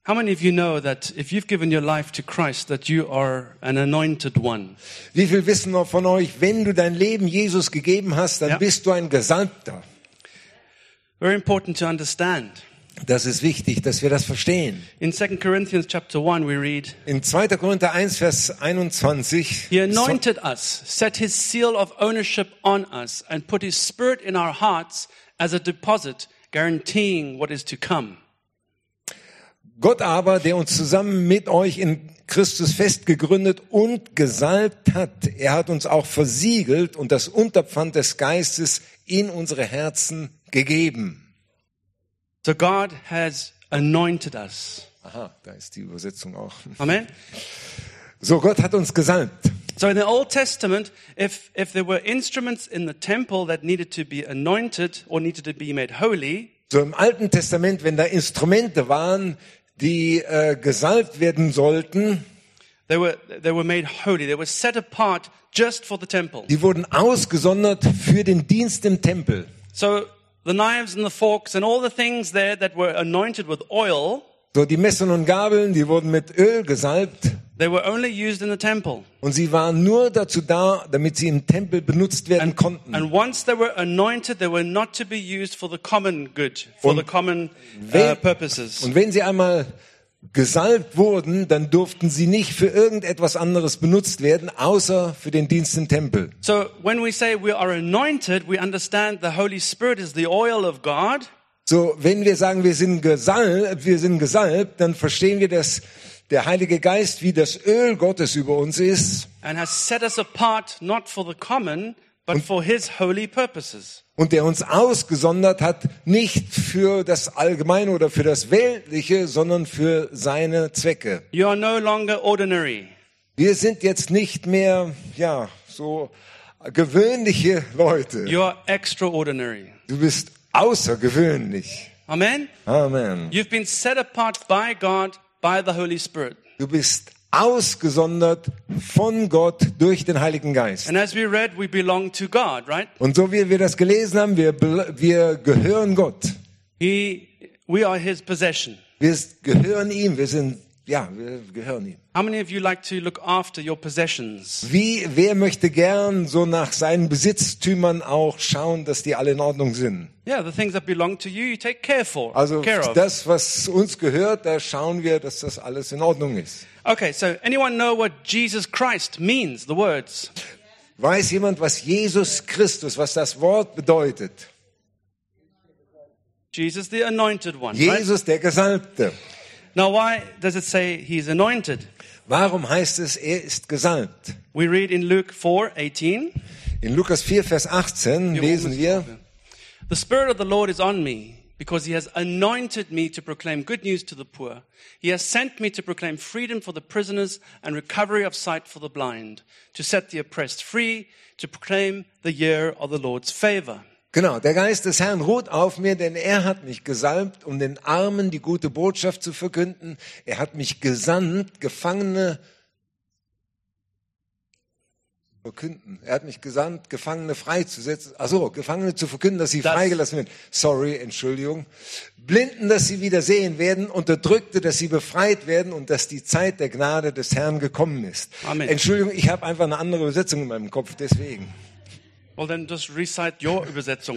How many of you know that if you've given your life to Christ, that you are an anointed one? Wie viel wissen noch von euch, wenn du dein Leben Jesus gegeben hast, dann bist du ein Gesalbter. Very important to understand. Das ist wichtig, dass wir das verstehen. In 2 Corinthians chapter 1 we read, In 2. Korinther 1, Vers 21, He anointed us, set His seal of ownership on us, and put His Spirit in our hearts as a deposit, guaranteeing what is to come. Gott aber, der uns zusammen mit euch in Christus festgegründet und gesalbt hat, er hat uns auch versiegelt und das Unterpfand des Geistes in unsere Herzen gegeben. So God has anointed us. Aha, da ist die Übersetzung auch. Amen. So, Gott hat uns gesalbt. So in the Old Testament, if there were instruments in the temple that needed to be anointed or needed to be made holy, So im Alten Testament, wenn da Instrumente waren, die gesalbt werden sollten, they were made holy. They were set apart just for the temple. die wurden ausgesondert für den Dienst im Tempel. So the knives and the forks and all the things there that were anointed with oil, So, die Messern und Gabeln, die wurden mit Öl gesalbt they were only used in the temple. und sie waren nur dazu da, damit sie im Tempel benutzt werden konnten. And once they were anointed, they were not to be used for the common good, for the common purposes. Und wenn sie einmal gesalbt wurden, dann durften sie nicht für irgendetwas anderes benutzt werden, außer für den Dienst im Tempel. So when we say we are anointed, we understand the Holy Spirit is the oil of God. So, wenn wir sagen, wir sind gesalbt, dann verstehen wir, dass der Heilige Geist wie das Öl Gottes über uns ist And has set us apart not for the common, but for His holy purposes. und der uns ausgesondert hat, nicht für das Allgemeine oder für das Weltliche, sondern für seine Zwecke. You are no longer ordinary. Wir sind jetzt nicht mehr, so gewöhnliche Leute. You are extraordinary. Du bist außergewöhnlich. Amen? Amen. You've been set apart by God, by the Holy Spirit. Du bist ausgesondert von Gott durch den Heiligen Geist. And as we read, we belong to God, right? Und so wie wir das gelesen haben, wir gehören Gott. We are His possession. Wir gehören ihm. Wir gehören ihm. How many of you like to look after your possessions? Wer möchte gern so nach seinen Besitztümern auch schauen, dass die alle in Ordnung sind? Yeah, the things that belong to you, you take care Also of. das, was uns gehört, da schauen wir, dass das alles in Ordnung ist. Okay, so anyone know what Jesus Christ means, the words? Weiß jemand, was Jesus Christus, was das Wort bedeutet? Jesus, the anointed one, right? Jesus, der Gesalbte. Now, why does it say He's anointed? Warum heißt es, er ist gesalbt? We read in Luke 4:18. In Lukas 4, Vers 18 lesen wir, The Spirit of the Lord is on me, because He has anointed me to proclaim good news to the poor. He has sent me to proclaim freedom for the prisoners and recovery of sight for the blind, to set the oppressed free, to proclaim the year of the Lord's favor. Genau, der Geist des Herrn ruht auf mir, denn er hat mich gesalbt, um den Armen die gute Botschaft zu verkünden. Er hat mich gesandt, Gefangene freizusetzen. Gefangene zu verkünden, dass sie freigelassen werden. Entschuldigung. Blinden, dass sie wieder sehen werden, Unterdrückte, dass sie befreit werden und dass die Zeit der Gnade des Herrn gekommen ist. Amen. Entschuldigung, ich habe einfach eine andere Übersetzung in meinem Kopf, deswegen. Well, then just recite your Übersetzung.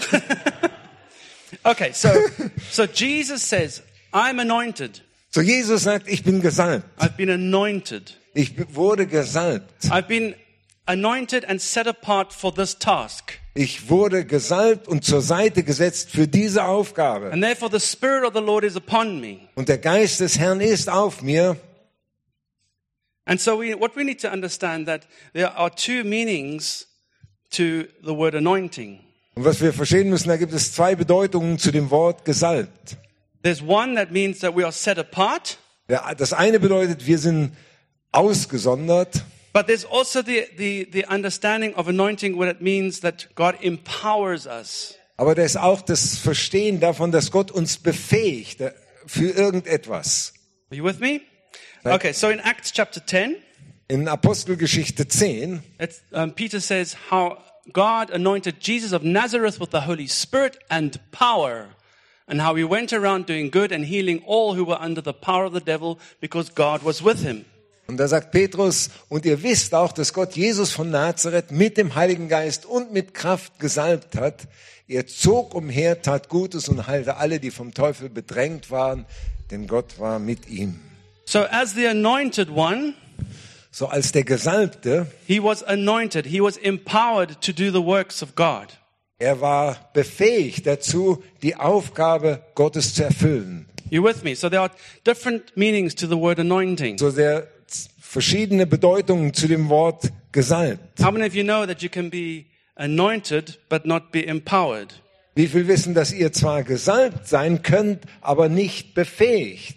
Okay, so Jesus says, I'm anointed. So Jesus sagt, ich bin gesalbt. I've been anointed. Ich wurde gesalbt. I've been anointed and set apart for this task. Ich wurde gesalbt und zur Seite gesetzt für diese Aufgabe. And therefore the Spirit of the Lord is upon me. Und der Geist des Herrn ist auf mir. And so what we need to understand that there are two meanings to the word anointing. Und was wir verstehen müssen, da gibt es zwei Bedeutungen zu dem Wort gesalbt. There's one that means that we are set apart. Ja, das eine bedeutet, wir sind ausgesondert. But there's also the understanding of anointing, what it means that God empowers us. Aber da ist auch das Verstehen davon, dass Gott uns befähigt für irgendetwas. Are you with me? Okay, so in Acts chapter 10, in Apostelgeschichte 10, Peter says how God anointed Jesus of Nazareth with the Holy Spirit and power. and how he went around doing good and healing all who were under the power of the devil because God was with him. Und da sagt Petrus, und ihr wisst auch, dass Gott Jesus von Nazareth mit dem Heiligen Geist und mit Kraft gesalbt hat. Er zog umher, tat Gutes und heilte alle, die vom Teufel bedrängt waren, denn Gott war mit ihm. So as the anointed one, So als der Gesalbte, he was anointed. He was empowered to do the works of God. er war befähigt dazu, die Aufgabe Gottes zu erfüllen. You with me? So there are different meanings to the word anointing. So sehr verschiedene Bedeutungen zu dem Wort gesalbt. How many of you know that you can be anointed but not be empowered? Wie viel wissen, dass ihr zwar gesalbt sein könnt, aber nicht befähigt?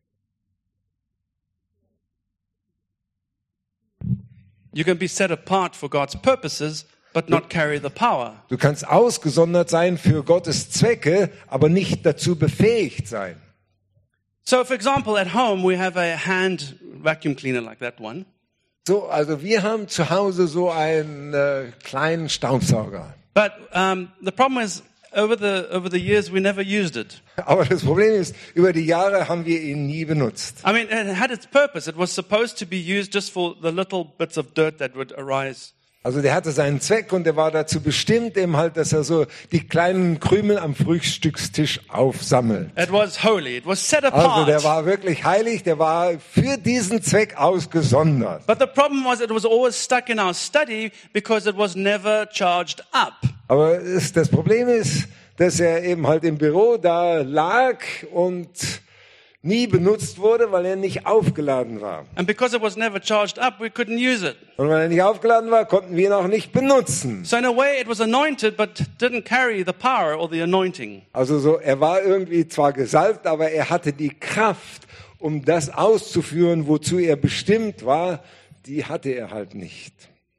You can be set apart for God's purposes but not carry the power. Du kannst ausgesondert sein für Gottes Zwecke, aber nicht dazu befähigt sein. So for example, at home we have a hand vacuum cleaner like that one. So, also wir haben zu Hause so einen kleinen Staubsauger. But the problem is over the years we never used it. Aber das Problem ist, über die Jahre haben wir ihn nie benutzt. I mean, it had its purpose. It was supposed to be used just for the little bits of dirt that would arise. Also der hatte seinen Zweck und der war dazu bestimmt, eben halt, dass er so die kleinen Krümel am Frühstückstisch aufsammelt. It was holy. It was set Also apart. der war wirklich heilig, der war für diesen Zweck ausgesondert. But the problem was it was always stuck in our study because it was never charged up. Aber das Problem ist, dass er eben halt im Büro da lag und nie benutzt wurde, weil er nicht aufgeladen war. And because it was never charged up, we couldn't use it. Und weil er nicht aufgeladen war, konnten wir ihn auch nicht benutzen. So in a way, it was anointed, but didn't carry the power or the anointing. Also so, er war irgendwie zwar gesalbt, aber er hatte die Kraft, um das auszuführen, wozu er bestimmt war, die hatte er halt nicht.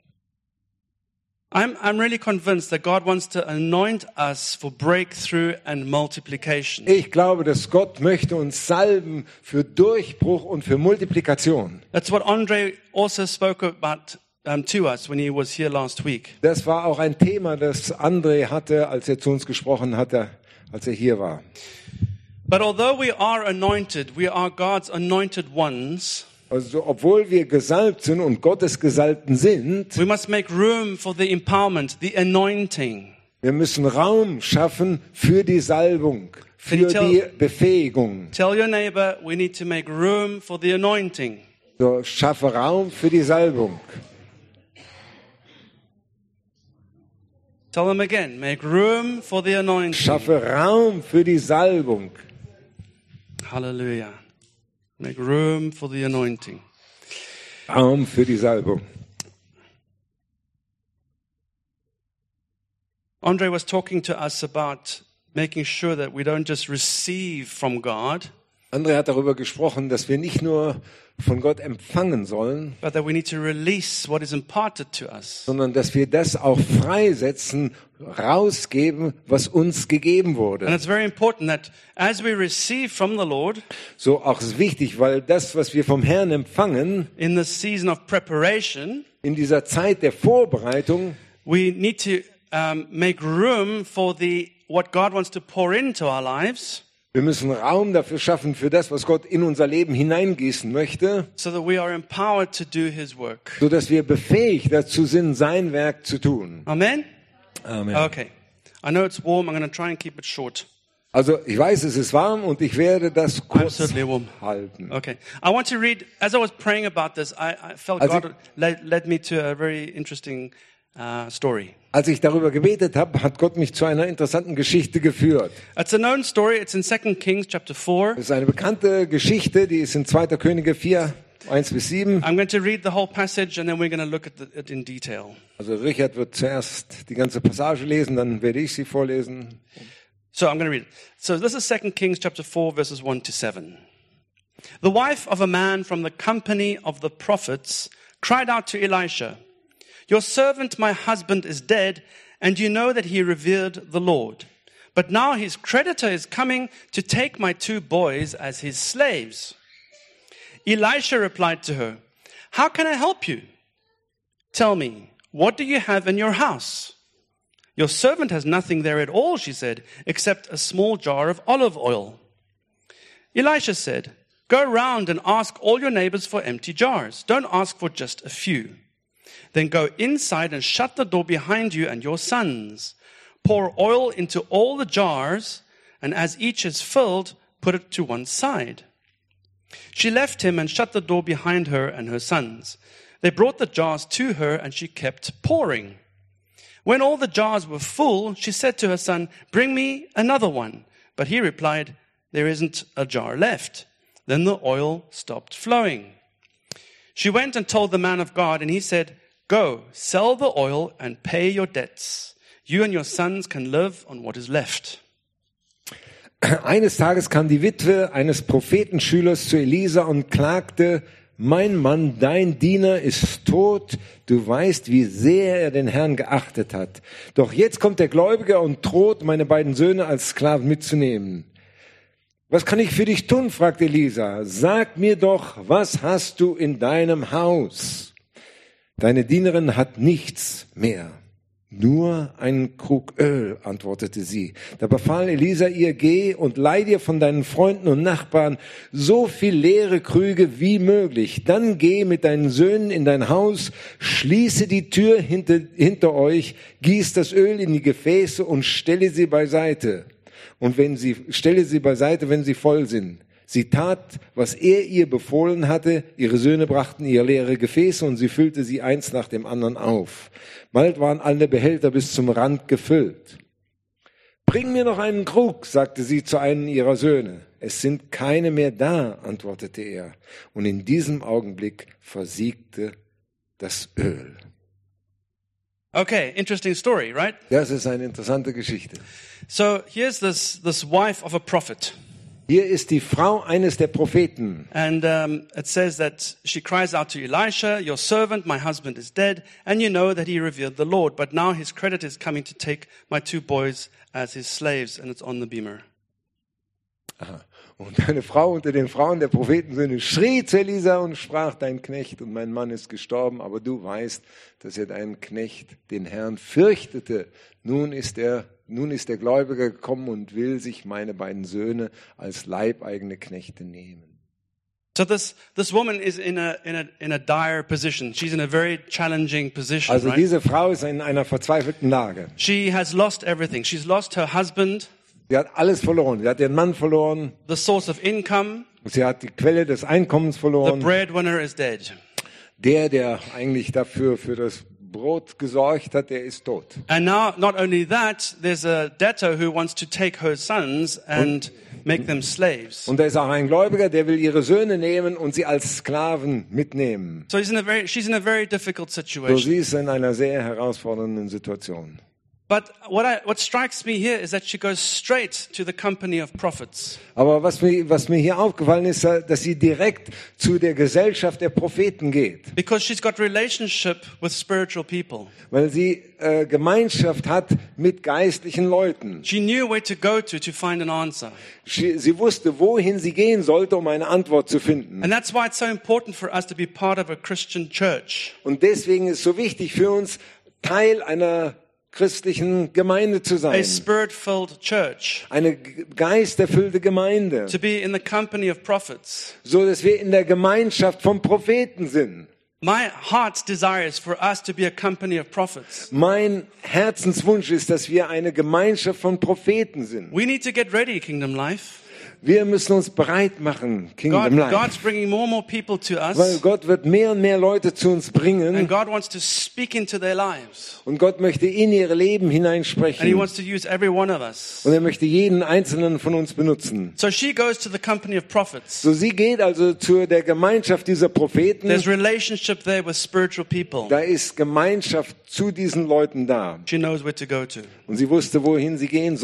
I'm really convinced that God wants to anoint us for breakthrough and multiplication. Ich glaube, dass Gott möchte uns salben für Durchbruch und für Multiplikation. That's what Andre also spoke about to us when he was here last week. Das war auch ein Thema, das André hatte, als er zu uns gesprochen hatte, als er hier war. But although we are anointed, we are God's anointed ones. Also, obwohl wir gesalbt sind und Gottes Gesalbten sind, We must make room for the empowerment, the anointing. wir müssen Raum schaffen für die Salbung, für Can you tell- die Befähigung. Tell your neighbor we need to make room for the anointing. So, schaffe Raum für die Salbung. Tell them again, make room for the anointing. Schaffe Raum für die Salbung. Hallelujah. Make room for the anointing. Raum für die Salbung. Andre was talking to us about making sure that we don't just receive from God, André hat darüber gesprochen, dass wir nicht nur von Gott empfangen sollen, but that we need to release what is imparted to us. sondern dass wir das auch freisetzen, rausgeben, was uns gegeben And wurde. it's very important that as we receive from the Lord So auch ist wichtig, weil das, was wir vom Herrn empfangen, in the season of preparation, in dieser Zeit der Vorbereitung, we need to make room for what God wants to pour into our lives, wir müssen Raum dafür schaffen, für das, was Gott in unser Leben hineingießen möchte, so that we are empowered to do His work. sodass wir befähigt dazu sind, sein Werk zu tun. Amen? Amen. Okay. I know it's warm. I'm going to try and keep it short. Also ich weiß, es ist warm und ich werde das kurz certainly warm. halten. Okay. I want to read, as I was praying about this, I felt Also- God led me to a very interesting story. Als ich darüber gebetet habe, hat Gott mich zu einer interessanten Geschichte geführt. It's a known story. It's in 2 Kings chapter 4. Das ist eine bekannte Geschichte, die ist in 2. Könige 4, 1-7. I'm going to read the whole passage and then we're going to look at it in detail. Also Richard wird zuerst die ganze Passage lesen, dann werde ich sie vorlesen. So I'm going to read it. So this is 2 Kings chapter 4 verses 1 to 7. The wife of a man from the company of the prophets cried out to Elisha, "Your servant, my husband, is dead, and you know that he revered the Lord. But now his creditor is coming to take my 2 boys as his slaves." Elisha replied to her, "How can I help you? Tell me, what do you have in your house?" Your servant has nothing there at all, she said, except a small jar of olive oil. Elisha said, go round and ask all your neighbors for empty jars. Don't ask for just a few. Then go inside and shut the door behind you and your sons. Pour oil into all the jars, and as each is filled, put it to one side. She left him and shut the door behind her and her sons. They brought the jars to her, and she kept pouring. When all the jars were full, she said to her son, bring me another one. But he replied, there isn't a jar left. Then the oil stopped flowing. She went and told the man of God, and he said, go, sell the oil and pay your debts. You and your sons can live on what is left. Eines Tages kam die Witwe eines Prophetenschülers zu Elisa und klagte, mein Mann, dein Diener ist tot, du weißt, wie sehr er den Herrn geachtet hat. Doch jetzt kommt der Gläubige und droht, meine beiden Söhne als Sklaven mitzunehmen. Was kann ich für dich tun? Fragt Elisa. Sag mir doch, was hast du in deinem Haus? Deine Dienerin hat nichts mehr. Nur einen Krug Öl, antwortete sie. Da befahl Elisa ihr, geh und leih dir von deinen Freunden und Nachbarn so viel leere Krüge wie möglich. Dann geh mit deinen Söhnen in dein Haus, schließe die Tür hinter euch, gieß das Öl in die Gefäße und stelle sie beiseite. Und stelle sie beiseite, wenn sie voll sind. Sie tat, was er ihr befohlen hatte. Ihre Söhne brachten ihr leere Gefäße und sie füllte sie eins nach dem anderen auf. Bald waren alle Behälter bis zum Rand gefüllt. Bring mir noch einen Krug, sagte sie zu einem ihrer Söhne. Es sind keine mehr da, antwortete er. Und in diesem Augenblick versiegte das Öl. Okay, interesting story, right? Das ist eine interessante Geschichte. So here's this wife of a prophet. Hier ist die Frau eines der Propheten. And it says that she cries out to Elisha, your servant, my husband is dead, and you know that he revered the Lord, but now his creditor is coming to take my 2 boys as his slaves, and it's on the beamer. Aha. Und eine Frau unter den Frauen der Prophetensöhne schrie zu Elisa und sprach, dein Knecht und mein Mann ist gestorben, aber du weißt, dass er dein Knecht den Herrn fürchtete. Nun ist der Gläubiger gekommen und will sich meine beiden Söhne als leibeigene Knechte nehmen. So this woman is in a dire position. She's in a very challenging position. Also right? diese Frau ist in einer verzweifelten Lage. She has lost everything. She's lost her husband. Sie hat alles verloren. Sie hat ihren Mann verloren. The source of income. Sie hat die Quelle des Einkommens verloren. The breadwinner is dead. Der eigentlich dafür für das Brot gesorgt hat, der ist tot. And now, not only that, there's a debtor who wants to take her sons and make them slaves. Und da ist auch ein Gläubiger, der will ihre Söhne nehmen und sie als Sklaven mitnehmen. So she's in a very difficult So situation. sie ist in einer sehr herausfordernden Situation. But what strikes me here is that she goes straight to the company of prophets. Aber was mir hier aufgefallen ist, dass sie direkt zu der Gesellschaft der Propheten geht. Because she's got relationship with spiritual people. Weil sie Gemeinschaft hat mit geistlichen Leuten. She knew where to go to find an answer. Sie wusste, wohin sie gehen sollte, um eine Antwort zu finden. And that's why it's so important for us to be part of a Christian church. Und deswegen ist es so wichtig für uns, Teil einer christlichen Gemeinde zu A sein. spirit-filled church. Eine geisterfüllte Gemeinde. To be in the company of prophets. So, dass wir in der Gemeinschaft von Propheten sind. My heart's desire is for us to be a company of prophets. Mein Herzenswunsch ist, dass wir eine Gemeinschaft von Propheten sind. We need to get ready, Kingdom Life. Wir müssen uns bereit machen, Kingdom Life. God's bringing more and more people to Weil us. Gott wird mehr und mehr Leute zu uns And bringen. God wants to speak into their lives. Und Gott möchte in ihre Leben And He hineinsprechen. wants to use every one of us. Und er möchte jeden einzelnen von uns benutzen. So she goes to the company of prophets. So, sie geht also zu der Gemeinschaft dieser Propheten. There's relationship there with spiritual people. Da ist Gemeinschaft zu diesen Leuten da. She knows where to go to. Und sie wusste, wohin sie gehen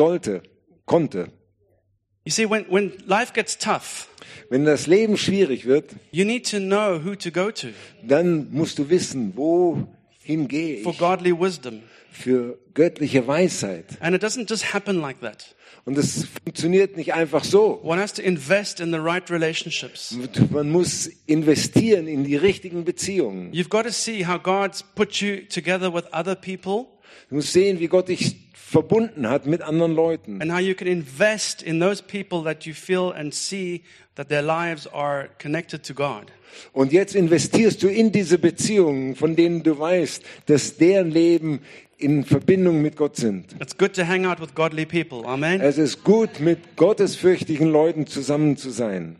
konnte. You see, when life gets tough, Wenn das Leben schwierig wird, you need to know who to go to dann musst du wissen, wohin gehe for ich godly wisdom. für göttliche Weisheit. And it doesn't just happen like that. Und das funktioniert nicht einfach so. One has to invest in the right relationships. Man muss investieren in die richtigen Beziehungen. You've got to see how God's put you together with other people Du musst sehen, wie Gott dich verbunden hat mit anderen Leuten. And how you can invest in those people that you feel and see that their lives are connected to God. Und jetzt investierst du in diese Beziehungen, von denen du weißt, dass deren Leben in Verbindung mit Gott sind. It's good to hang out with godly people. Amen. Es ist gut, mit gottesfürchtigen Leuten zusammen zu sein.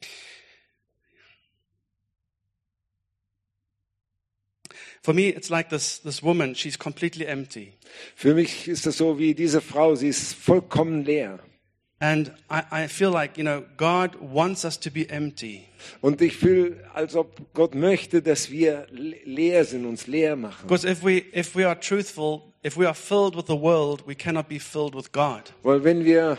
For me, it's like this woman. She's completely empty. Für mich ist es so wie diese Frau, sie ist vollkommen leer. And I feel like, God wants us to be empty. Und ich fühle, als ob Gott möchte, dass wir leer sind, uns leer machen. Because if we are truthful, if we are filled with the world, we cannot be filled with God. Weil wenn wir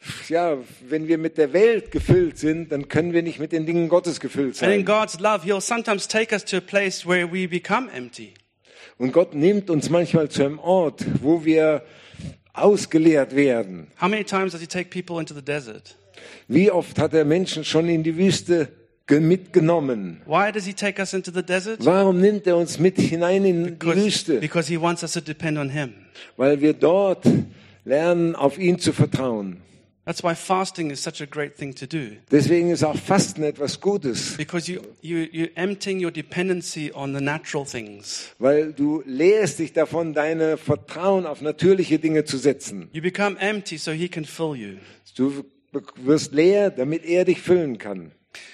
mit der Welt gefüllt sind, dann können wir nicht mit den Dingen Gottes gefüllt And in sein. God's love, He'll sometimes take us to a place where we become empty. Und Gott nimmt uns manchmal zu einem Ort, wo wir ausgeleert werden. How many times does He take people into the desert? Wie oft hat er Menschen schon in die Wüste mitgenommen? Why does He take us into the desert? Warum nimmt er uns mit hinein in die Wüste? Because He wants us to depend on Him. Weil wir dort lernen, auf ihn zu vertrauen. That's why fasting is such a great thing to do. Deswegen ist auch Fasten etwas Gutes, Because you're emptying your dependency on the natural things. weil du lehrst dich davon, deine Vertrauen auf natürliche Dinge zu setzen. You become empty so He can fill you. Du wirst leer, damit er dich füllen kann.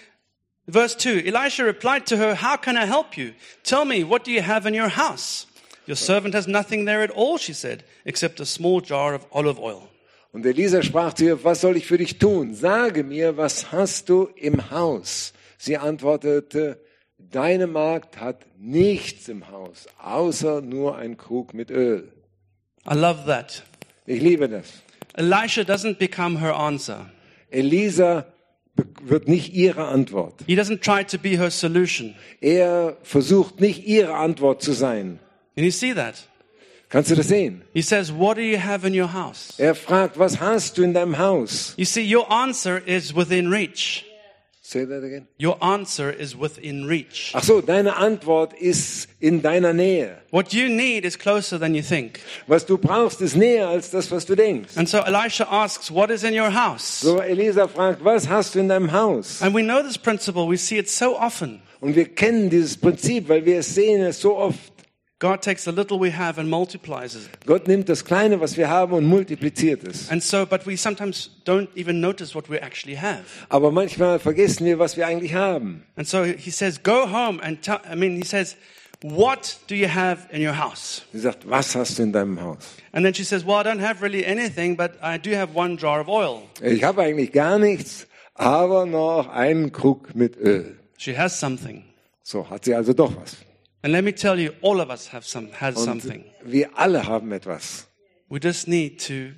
Verse 2, Elisha replied to her, "How can I help you? Tell me, what do you have in your house?" "Your servant has nothing there at all," she said, "except a small jar of olive oil." Und Elisa sprach zu ihr, was soll ich für dich tun? Sage mir, was hast du im Haus? Sie antwortete, deine Magd hat nichts im Haus, außer nur ein Krug mit Öl. I love that. Ich liebe das. Elisha doesn't become her answer. Elisa wird nicht ihre Antwort. He doesn't try to be her solution. Er versucht nicht ihre Antwort zu sein. Can you see that? Kannst du das sehen? He says, "What do you have in your house?" Er fragt, was hast du in deinem Haus? You see, your answer is within reach. Say that again. Your answer is within reach. Ach so, deine Antwort ist in deiner Nähe. What you need is closer than you think. Was du brauchst, ist näher als das, was du denkst. And so Elisha asks, "What is in your house?" So Elisa fragt, was hast du in deinem Haus? And we know this principle. We see it so often. Und wir kennen dieses Prinzip, weil wir es sehen es so oft. God takes the little we have and multiplies it. Gott nimmt das Kleine, was wir haben, und multipliziert es. And so, but we sometimes don't even notice what we actually have. Aber manchmal vergessen wir, was wir eigentlich haben. And so he says, "Go home and he says, what do you have in your house?" Sie sagt, was hast du in deinem Haus? And then she says, "Well, I don't have really anything, but I do have one jar of oil." Ich habe eigentlich gar nichts, aber noch einen Krug mit Öl. She has something. So hat sie also doch was. And let me tell you, all of us have something. Wir alle haben etwas. We just need to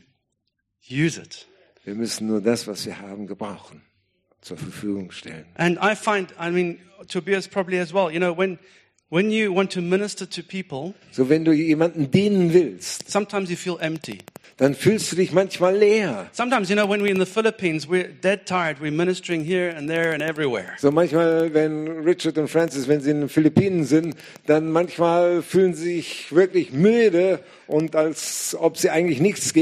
use it. Wir müssen nur das, was wir haben, gebrauchen, zur Verfügung stellen. And I find, Tobias probably as well, when you want to minister to people, So, wenn du jemandem dienen willst, sometimes you feel empty. dann fühlst du dich manchmal leer. Sometimes, when we're in the Philippines, we're dead tired. We're ministering here and there and everywhere. So manchmal, wenn Richard und Francis, wenn sie in den Philippinen sind, dann manchmal fühlen sie sich wirklich müde und als ob sie eigentlich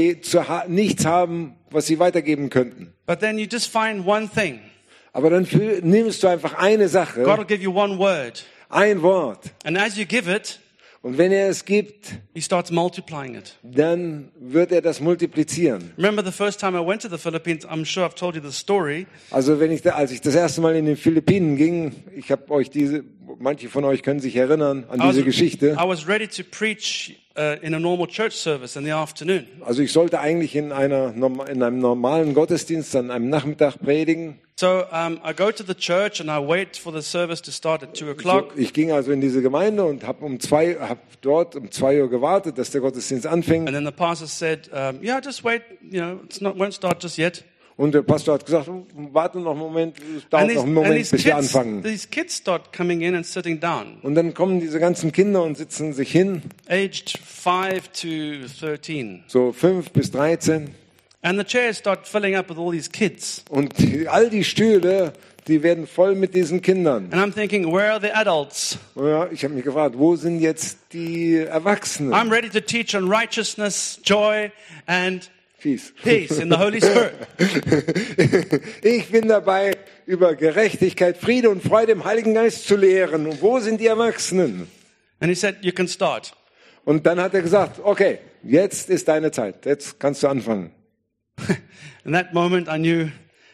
nichts haben, was sie weitergeben könnten. But then you just find one thing. Aber dann nimmst du einfach eine Sache, God will give you one word. ein Wort. And as you give it, Und wenn er es gibt, He starts multiplying it. dann wird er das multiplizieren. Remember the first time I went to the Philippines, I'm sure I've told you the story. Also als ich das erste Mal in den Philippinen ging, ich habe euch manche von euch können sich erinnern an diese Geschichte. I was ready to preach in a normal church service in the afternoon. Also ich sollte eigentlich in einem normalen Gottesdienst an einem Nachmittag predigen. So I go to the church and I wait for the service to start at 2 o'clock. So, ich ging also in diese Gemeinde und habe dort um 2 Uhr gewartet, dass der Gottesdienst anfängt. And then the pastor said, "Yeah, just wait. Won't start just yet." Und der Pastor hat gesagt, warte noch einen Moment, es dauert noch einen Moment, bis wir anfangen. These kids start coming in and sitting down, Und dann kommen diese ganzen Kinder und sitzen sich hin, aged 5 to 13. so 5 bis 13. And the chairs start filling up with all these kids. Und all die Stühle, die werden voll mit diesen Kindern. And I'm thinking, where are the adults? Ja, ich habe mich gefragt, wo sind jetzt die Erwachsenen? I'm ready to teach on righteousness, joy, and Peace. peace in the Holy Spirit. Ich bin dabei, über Gerechtigkeit, Friede und Freude im Heiligen Geist zu lehren. Und wo sind die Erwachsenen? And he said, you can start. Und dann hat er gesagt, okay, jetzt ist deine Zeit. Jetzt kannst du anfangen. In that moment I knew,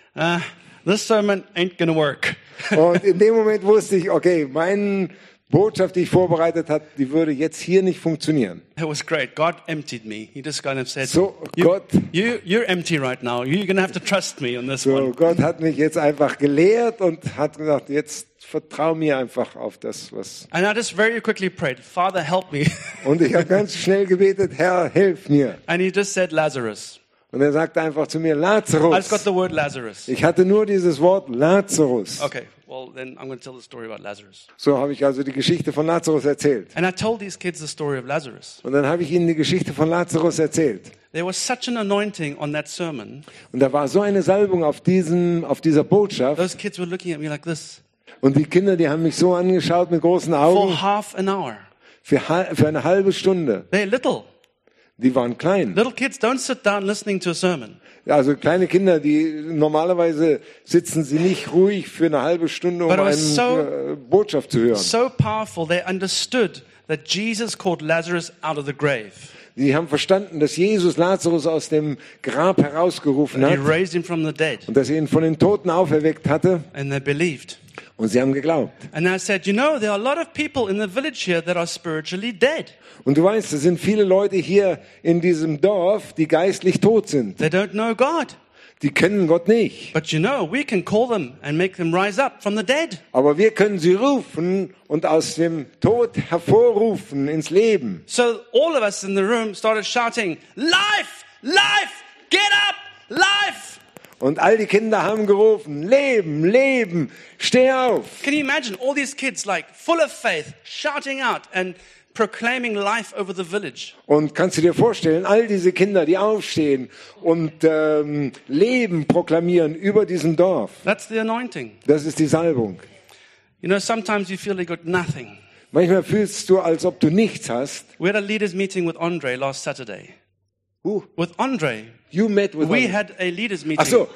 this sermon ain't gonna work. Und in dem Moment wusste ich, okay, meine Botschaft, die ich vorbereitet habe, die würde jetzt hier nicht funktionieren. It was great. God emptied me. He just kind of said, So, Gott, you're empty right now. You're going to have to trust me on this so one. Gott hat mich jetzt einfach gelehrt und hat gesagt, jetzt vertrau mir einfach auf das, was... And I just very quickly prayed, Father, help me. Und ich habe ganz schnell gebetet, Herr, hilf mir. And he just said Lazarus. Und er sagte einfach zu mir, I just got Lazarus. the word Lazarus. Ich hatte nur dieses Wort Lazarus. Okay, well, then I'm going to tell the story about Lazarus. So habe ich also die Geschichte von Lazarus erzählt. And I told these kids the story of Lazarus. Und dann habe ich ihnen die Geschichte von Lazarus erzählt. There was such an anointing on that sermon. Und da war so eine Salbung auf dieser Botschaft. Those kids were looking at me like this Und die Kinder, die haben mich so angeschaut mit großen Augen for half an hour. für eine halbe Stunde. They're little. Die waren klein. Little kids don't sit down listening to a sermon. Also kleine Kinder, die normalerweise sitzen sie nicht ruhig für eine halbe Stunde, um But it was eine Botschaft zu hören. So powerful, they understood that Jesus called Lazarus out of the grave. Sie haben verstanden, dass Jesus Lazarus aus dem Grab herausgerufen He hat raised him from the dead. und dass er ihn von den Toten auferweckt hatte. And they believed. Und sie haben geglaubt. And I said, you know, there are a lot of people in the village here that are spiritually dead. Und du weißt, es sind viele Leute hier in diesem Dorf, die geistlich tot sind. They don't know God. Die kennen Gott nicht. But you know, we can call them and make them rise up from the dead. Aber wir können sie rufen und aus dem Tod hervorrufen ins Leben. So all of us in the room started shouting, life, life, get up, life. Und all die Kinder haben gerufen, Leben, Leben, steh auf. Can you imagine all these kids like full of faith, shouting out and proclaiming life over the village? Und kannst du dir vorstellen, all diese Kinder, die aufstehen und Leben proklamieren über diesem Dorf. That's the anointing. Das ist die Salbung. You know, sometimes you feel you got nothing. Manchmal fühlst du, als ob du nichts hast. We had a leaders meeting with Andre last Saturday. With Andre. You met with We had a leaders meeting. Ach so.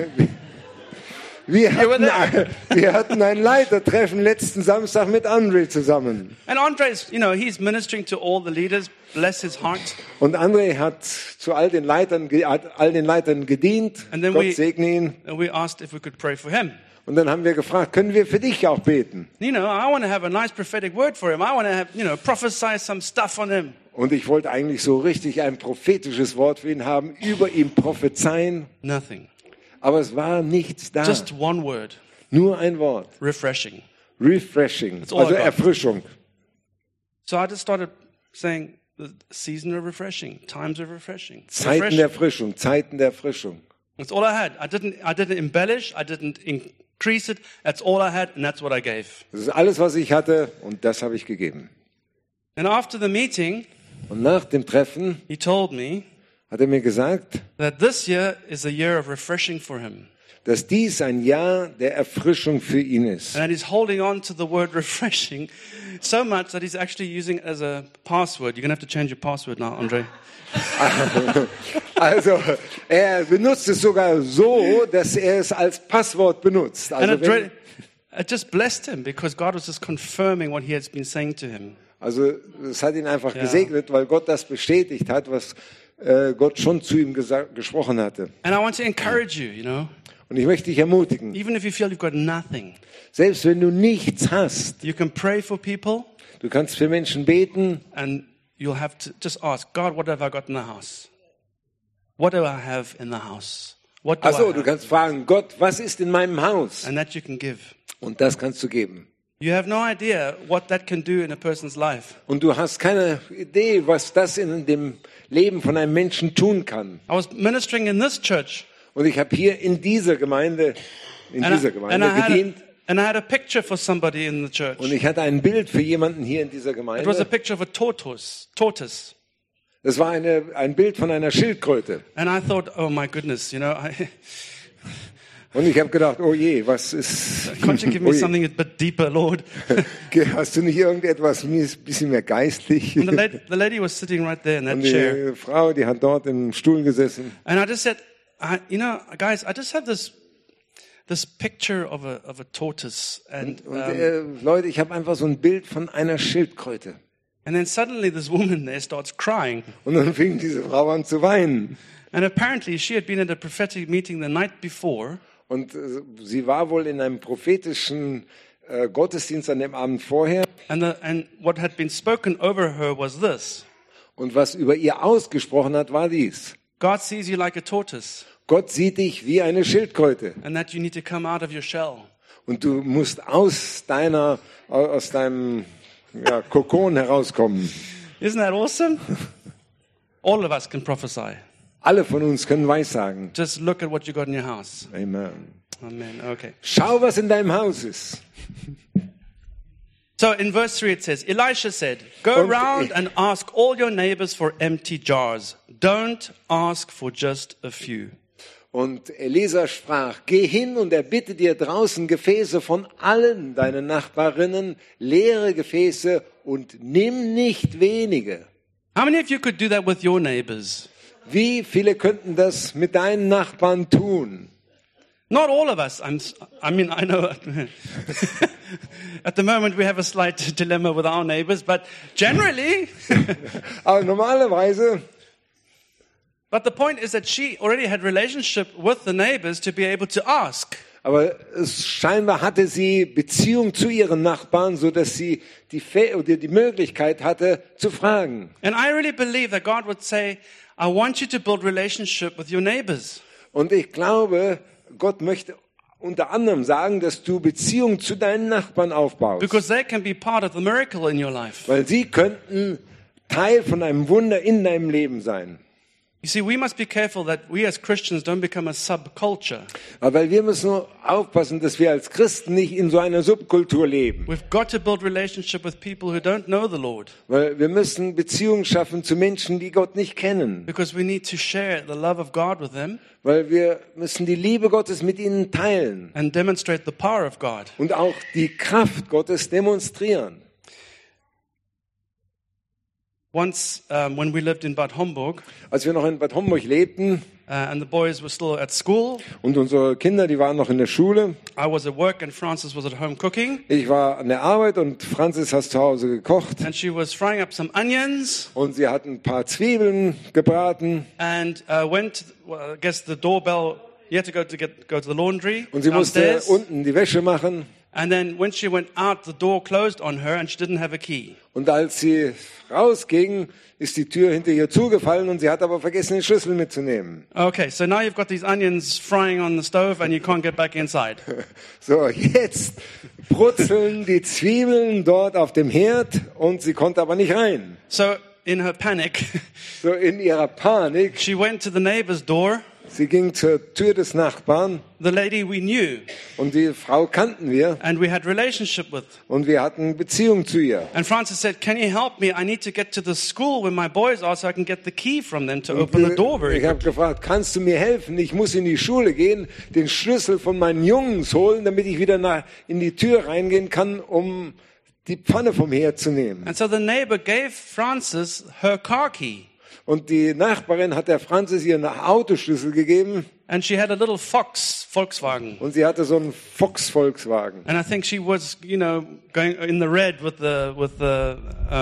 Wir hatten ein Leitertreffen letzten Samstag mit André zusammen. And Andre's, you know, he's ministering to all the leaders. Bless his heart. Und André hat zu all den Leitern gedient. And then Gott segne ihn. we asked if we could pray for him. Und dann haben wir gefragt, können wir für dich auch beten? You know, I want to have a nice prophetic word for him. I want to have, you know, prophesy some stuff on him. Und ich wollte eigentlich so richtig ein prophetisches Wort für ihn haben, über ihn prophezeien. Nothing. Aber es war nichts da. Just one word. Nur ein Wort. Refreshing. Refreshing. all Also I got. Erfrischung. So I just started saying the season of refreshing, times of refreshing. Zeiten der Erfrischung, Zeiten der Erfrischung. That's all I had. I didn't embellish. I didn't increase it. That's all I had, and that's what I gave. Das ist alles, was ich hatte, und das habe ich gegeben. And after the meeting, Und nach dem Treffen he told me hat er mir gesagt, that this year is a year of refreshing for him. dass dies ein Jahr der Erfrischung für ihn ist. And that he's holding on to the word refreshing so much that he's actually using it as a password. You're going to have to change your password now, Andre. Also er benutzt es sogar so, dass er es als Passwort benutzt. And Also, it just blessed him because God was just confirming what he has been saying to him. es hat ihn einfach Ja. gesegnet, weil Gott das bestätigt hat, was Gott schon zu ihm gesprochen hatte. And I want to encourage you, you know, Und ich möchte dich ermutigen, even if you feel you've got nothing, selbst wenn du nichts hast, you can pray for people du kannst für Menschen beten and you'll have to just ask, God, what have I got in the house? What do I have in the house? What do I Also, have? du kannst fragen, Gott, was ist in meinem Haus? And that you can give. Und das kannst du geben. You have no idea what that can do in a person's life. Und du hast keine Idee, was das in dem Leben von einem Menschen tun kann. I was ministering in this church Und ich habe hier in dieser Gemeinde gedient. and I had a picture for somebody in the church. Und ich hatte ein Bild für jemanden hier in dieser It was a Gemeinde. picture of a tortoise. Das war ein Bild von einer Schildkröte. And I thought, oh my goodness, you know, Und ich habe gedacht, oh je, was ist... Can't you give me Oh je. something a bit deeper, Lord? Hast du nicht irgendetwas ein bisschen mehr geistlich? And the lady was sitting right there in that Und chair. die Frau, die hat dort im Stuhl gesessen. And I just said, you know, guys, I just have this picture of a tortoise. And Leute, ich habe einfach so ein Bild von einer Schildkröte. then suddenly this woman there starts crying. Und dann fing diese Frau an zu weinen. And apparently she had been at a prophetic meeting the night before. Und sie war wohl in einem prophetischen Gottesdienst an dem Abend vorher. And what had been spoken over her was this. Und was über ihr ausgesprochen hat, war dies. God sees you like a tortoise. Gott sieht dich wie eine Schildkröte. And that you need to come out of your shell. Und du musst aus deinem Kokon herauskommen. Isn't that awesome? All of us can prophesy. Alle von uns können Weissagen. Just look at what you got in your house. Amen. Amen. Okay. Schau, was in deinem Haus ist. So in verse 3 it says, Elisha said, Go Und- round and ask all your neighbors for empty jars. Don't ask for just a few. Und Elisa sprach, geh hin und erbitte dir draußen Gefäße von allen deinen Nachbarinnen, leere Gefäße und nimm nicht wenige. How many of you could do that with your neighbors? Wie viele könnten das mit deinen Nachbarn tun? Not all of us. I mean, I know at the moment we have a slight dilemma with our neighbors, but generally, Aber normalerweise, but the point is that she already had relationship with the neighbors to be able to ask. aber scheinbar hatte sie Beziehung zu ihren Nachbarn, so dass sie die Möglichkeit hatte zu fragen. And I really believe that God would say, I want you to build relationship with your neighbors. Und ich glaube, Gott möchte unter anderem sagen, dass du Beziehung zu deinen Nachbarn aufbaust. Because they can be part of the miracle in your life. Weil sie könnten Teil von einem Wunder in deinem Leben sein. You see, we must be careful that we as Christians don't become a subculture. Aber weil wir müssen nur aufpassen, dass wir als Christen nicht in so einer Subkultur leben. We've got to build relationship with people who don't know the Lord. Weil wir müssen Beziehungen schaffen zu Menschen, die Gott nicht kennen. Because we need to share the love of God with them Weil wir müssen die Liebe Gottes mit ihnen teilen. and demonstrate the power of God. Und auch die Kraft Gottes demonstrieren. Once, when we lived in Bad Homburg, Als wir noch in Bad Homburg lebten and the boys were still at school, und unsere Kinder, die waren noch in der Schule. I was at work and Frances was at home cooking. Ich war an der Arbeit und Franzis hat zu Hause gekocht. And she was frying up some onions Und sie hat ein paar Zwiebeln gebraten. and went, well, I guess the doorbell, you had to go to the laundry Und sie musste downstairs. unten die Wäsche machen. And then when she went out, the door closed on her and she didn't have a key. Und als sie rausging, ist die Tür hinter ihr zugefallen und sie hat aber vergessen, den Schlüssel mitzunehmen. Okay, so now you've got these onions frying on the stove and you can't get back inside. So, jetzt brutzeln die Zwiebeln dort auf dem Herd und sie konnte aber nicht rein. So in her panic, So in ihrer Panik, she went to the neighbor's door, sie ging zur Tür des Nachbarn the lady we knew und die Frau kannten wir and we had relationship with. und wir hatten Beziehung zu ihr. And Francis said, can you help me? I need to get to the school when my boys are so I can get the key from them to open the door very Ich habe quickly. gefragt, kannst du mir helfen? Ich muss in die Schule gehen, den Schlüssel von meinen Jungs holen, damit ich wieder in die Tür reingehen kann, um die Pfanne vom Herd zu nehmen. And so the neighbor gave Francis her car key. Und die Nachbarin hat der Franzis ihren Autoschlüssel gegeben And she had a little Volkswagen. und sie hatte so einen Volkswagen. And I think she was, going in the red with the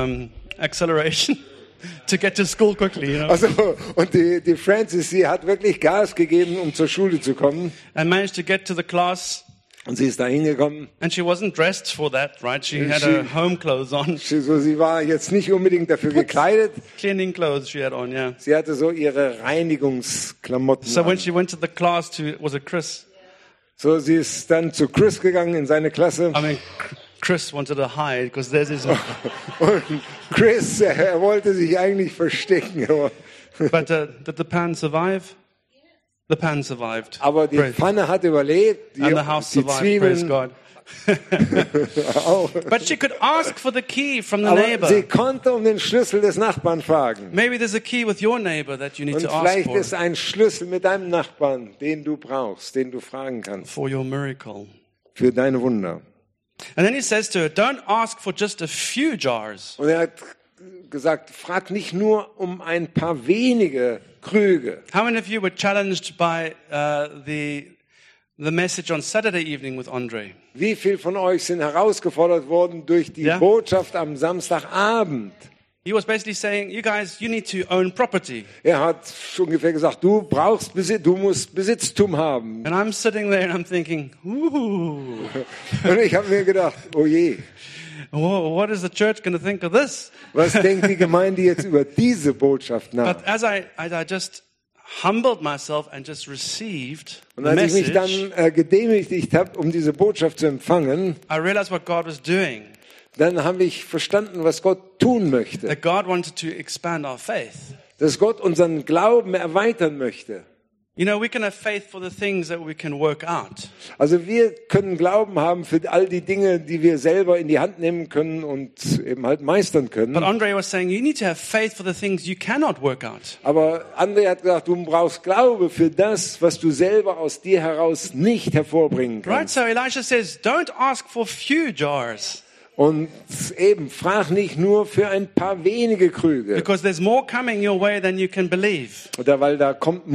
acceleration to get to school quickly, Also, und die Francis, sie hat wirklich Gas gegeben, um zur Schule zu kommen. and managed to get to the class. Und sie ist da hingekommen. And she wasn't dressed for that, right? She had her home clothes on, Sie war jetzt nicht unbedingt dafür gekleidet. cleaning clothes she had on, yeah. Sie hatte so ihre Reinigungsklamotten So when an. she went to the class was it Chris? So, sie ist dann zu Chris gegangen in seine Klasse. I mean, Chris wanted to hide because there's his, Und Chris, er wollte sich eigentlich verstecken. but did the pan survive? The pan survived. Aber die Praise. Pfanne hat überlebt. And the house Die survived, praise Zwiebeln God. Auch. But she could ask for the key from the Aber neighbor. sie konnte um den Schlüssel des Nachbarn fragen. Maybe there's a key with your neighbor that you need Und to ask vielleicht for, ist ein Schlüssel mit deinem Nachbarn, den du brauchst, den du fragen kannst for your miracle. für deine Wunder. And then he says to her, don't ask for just a few jars. Und er hat gesagt, frag nicht nur um ein paar wenige Krüge. How many of you were challenged by the message on Saturday evening with Andre? Wie viele von euch sind herausgefordert worden durch die Ja. Botschaft am Samstagabend? He was basically saying, you guys, you need to own property. Er hat ungefähr gesagt, du musst Besitztum haben. And I'm sitting there and I'm thinking, ooh, Und ich habe mir gedacht, oh je, what is the church going to think of this? was denkt die Gemeinde jetzt über diese Botschaft nach? But as I just humbled myself and just received Und the als ich mich message, dann gedemütigt habe, um diese Botschaft zu empfangen, I realized what God was doing. dann habe ich verstanden, was Gott tun möchte. That God wanted to expand our faith. Dass Gott unseren Glauben erweitern möchte. You know, we can have faith for the things that we can work out. Also wir können Glauben haben für all die Dinge, die wir selber in die Hand nehmen können und eben halt meistern können. But Andre was saying, you need to have faith for the things you cannot work out. Aber André hat gesagt, du brauchst Glaube für das, was du selber aus dir heraus nicht hervorbringen Right? kannst. So Elisha says, don't ask for few jars. Und eben, frag nicht nur für ein paar wenige Krüge. Because there's more coming your way than you can believe. Oder weil da kommt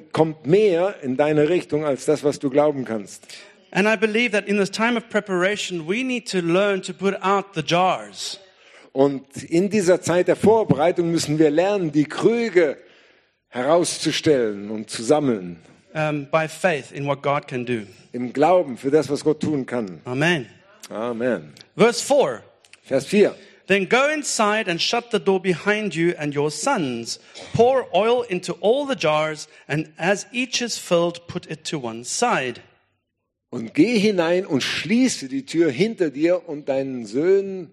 mehr in deine Richtung als das, was du glauben kannst. And I believe that in this time of preparation, we need to learn to put out the jars. Und in dieser Zeit der Vorbereitung müssen wir lernen, die Krüge herauszustellen und zu sammeln. By faith in what God can do. Im Glauben für das, was Gott tun kann. Amen. Amen. Verse 4. Vers 4. Then go inside and shut the door behind you and your sons. Pour oil into all the jars, and as each is filled, put it to one side. Und geh hinein und schließe die Tür hinter dir und deinen Söhnen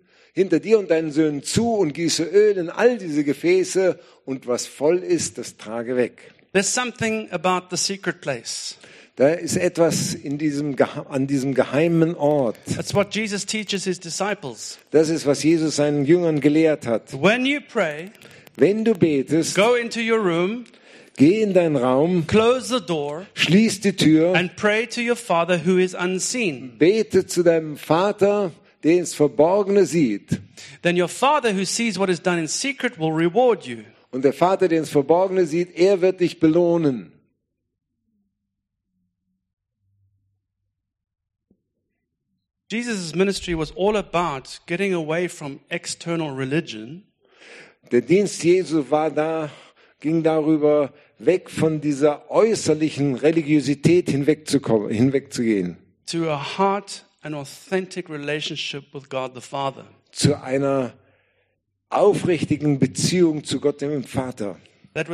zu und gieße Öl in all diese Gefäße und was voll ist, das trage weg. There's something about the secret place. Da ist etwas an diesem geheimen Ort. That's what Jesus teaches his disciples. Das ist, was Jesus seinen Jüngern gelehrt hat. When you pray, Wenn du betest, go into your room, geh in deinen Raum, close the door, schließ die Tür, and pray to your Father who is unseen. bete zu deinem Vater, der ins Verborgene sieht. Then your Father who sees what is done in secret will reward you. Und der Vater, der ins Verborgene sieht, er wird dich belohnen. Jesus' ministry was all about getting away from external religion Der Dienst Jesu ging darüber, weg von dieser äußerlichen Religiosität hinwegzugehen. to a heart and authentic relationship with God the Father. Zu einer aufrichtigen Beziehung zu Gott, dem Vater. That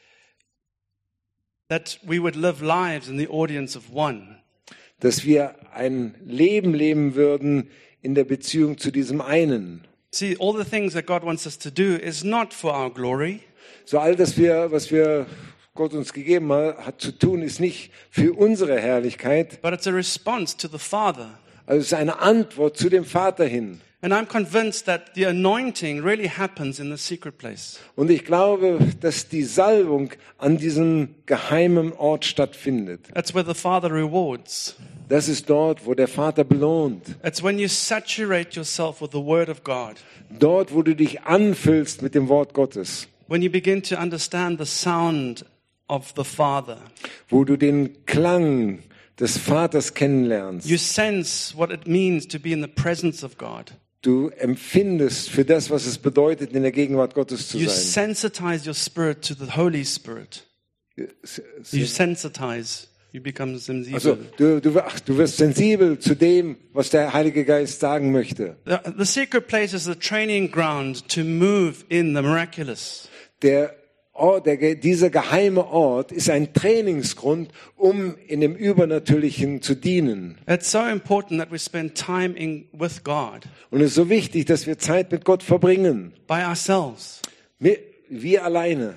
we would live lives in the audience of one. Dass wir ein Leben leben würden in der Beziehung zu diesem einen. See, all the things that God wants us to do is not for our glory. So all das, was Gott uns gegeben hat zu tun, ist nicht für unsere Herrlichkeit, But it's a response to the Father. also es ist eine Antwort zu dem Vater hin. And I'm convinced that the anointing really happens in the secret place. Und ich glaube, dass die Salbung an diesem geheimen Ort stattfindet. That's where the Father rewards. Das ist dort, wo der Vater belohnt. It's when you saturate yourself with the Word of God. Dort, wo du dich anfüllst mit dem Wort Gottes. When you begin to understand the sound of the Father. Wo du den Klang des Vaters kennenlernst. You sense what it means to be in the presence of God. Du empfindest für das, was es bedeutet, in der Gegenwart Gottes zu You sein. sensitize your spirit to the Holy Spirit. You sensitize. You become sensibel. Also, du wirst sensibel zu dem, was der Heilige Geist sagen möchte. The secret place is the training ground to move in the miraculous. Dieser geheime Ort ist ein Trainingsgrund, um in dem Übernatürlichen zu dienen. It's so important that we spend time with God Und es ist so wichtig, dass wir Zeit mit Gott verbringen. by ourselves. Wir alleine.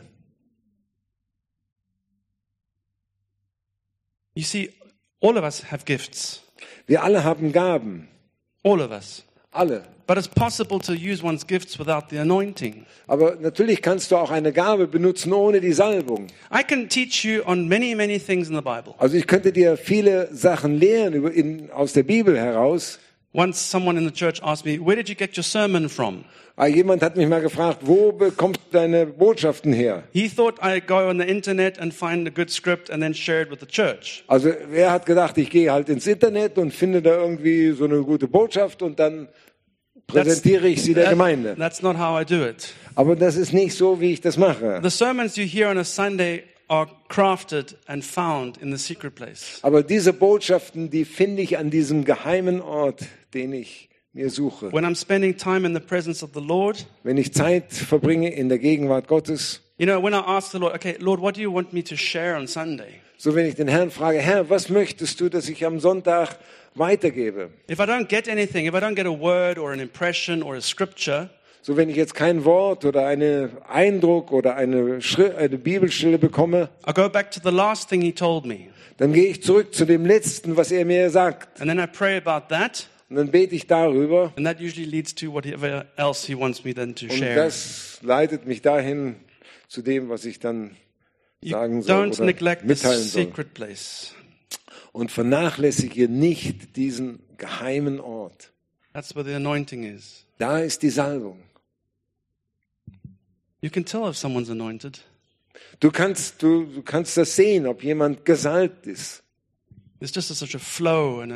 You see, all of us have gifts. Wir alle haben Gaben. All of us. Alle. But it's possible to use one's gifts without the anointing. Aber natürlich kannst du auch eine Gabe benutzen ohne die Salbung. I can teach you on many, many things in the Bible. Also ich könnte dir viele Sachen lehren aus der Bibel heraus. Once someone in the church asked me, where did you get your sermon from? Jemand hat mich mal gefragt, wo bekommst du deine Botschaften her? He thought I'd go on the internet and find a good script and then share it with the church. Also er hat gedacht, ich gehe halt ins Internet und finde da irgendwie so eine gute Botschaft und dann präsentiere ich sie der Gemeinde. That's not how I do it. Aber das ist nicht so, wie ich das mache. The sermons you hear on a Sunday are crafted and found in the secret place. Aber diese Botschaften, die finde ich an diesem geheimen Ort, den ich mir suche. When I'm spending time in the presence of the Lord, Wenn ich Zeit verbringe in der Gegenwart Gottes, you know, when I ask the Lord, okay, Lord, what do you want me to share on Sunday? so wenn ich den Herrn frage, Herr, was möchtest du, dass ich am Sonntag weitergebe? If I don't get anything, if I don't get a word or an impression or a scripture, So wenn ich jetzt kein Wort oder einen Eindruck oder eine Bibelstelle bekomme, I go back to the last thing he told me. dann gehe ich zurück zu dem Letzten, was er mir sagt. And then I pray about that. Und dann bete ich darüber. And that usually leads to whatever else he wants me then to Und share. das leitet mich dahin zu dem, was ich dann You sagen soll don't oder neglect the mitteilen soll. secret place. Und vernachlässige nicht diesen geheimen Ort. That's where the anointing is. Da ist die Salbung. You can tell if someone's anointed. Du kannst das sehen, ob jemand gesalbt ist. There's just such a flow and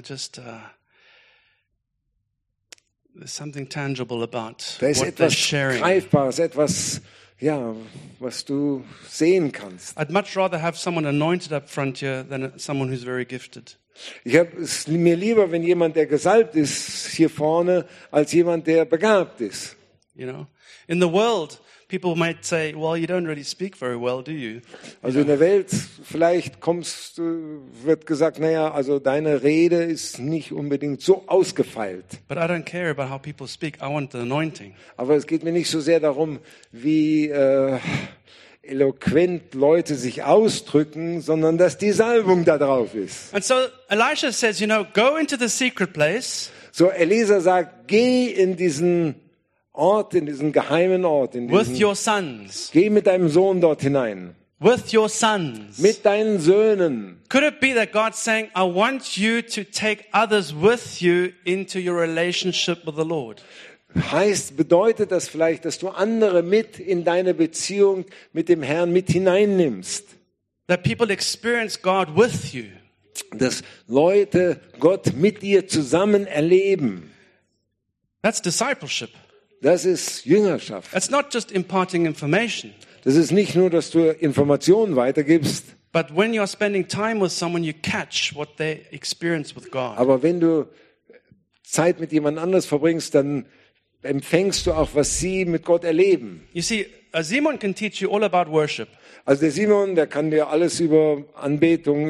there's something tangible about Da ist what they're etwas sharing. Greifbares, etwas, ja, was du sehen kannst. I'd much rather have someone anointed up front here than someone who's very gifted. Ich habe es mir lieber, wenn jemand, der gesalbt ist, hier vorne, als jemand, der begabt ist. You know, in the world, people might say, "Well, you don't really speak very well, do you?" Also in der Welt, vielleicht wird gesagt, naja, also deine Rede ist nicht unbedingt so ausgefeilt. But I don't care about how people speak. I want the anointing. Aber es geht mir nicht so sehr darum, wie eloquent Leute sich ausdrücken, sondern dass die Salbung da drauf ist. And so Elisha says, you know, go into the secret place So Elisa sagt, geh in diesen Ort, in diesen geheimen Ort, with your sons. geh mit deinem Sohn dort hinein, With your sons. mit deinen Söhnen. Could it be that God's saying, I want you to take others with you into your relationship with the Lord? Bedeutet das vielleicht, dass du andere mit in deine Beziehung mit dem Herrn mit hineinnimmst? That people experience God with you. Dass Leute Gott mit dir zusammen erleben. That's discipleship. Das ist Jüngerschaft. That's not just imparting information. Das ist nicht nur, dass du Informationen weitergibst, But when you're spending time with someone, you catch what they experience with God. aber wenn du Zeit mit jemand anders verbringst, dann empfängst du auch, was sie mit Gott erleben. You see, Simon can teach you all about worship. Also der Simon, der kann dir alles über Anbetung,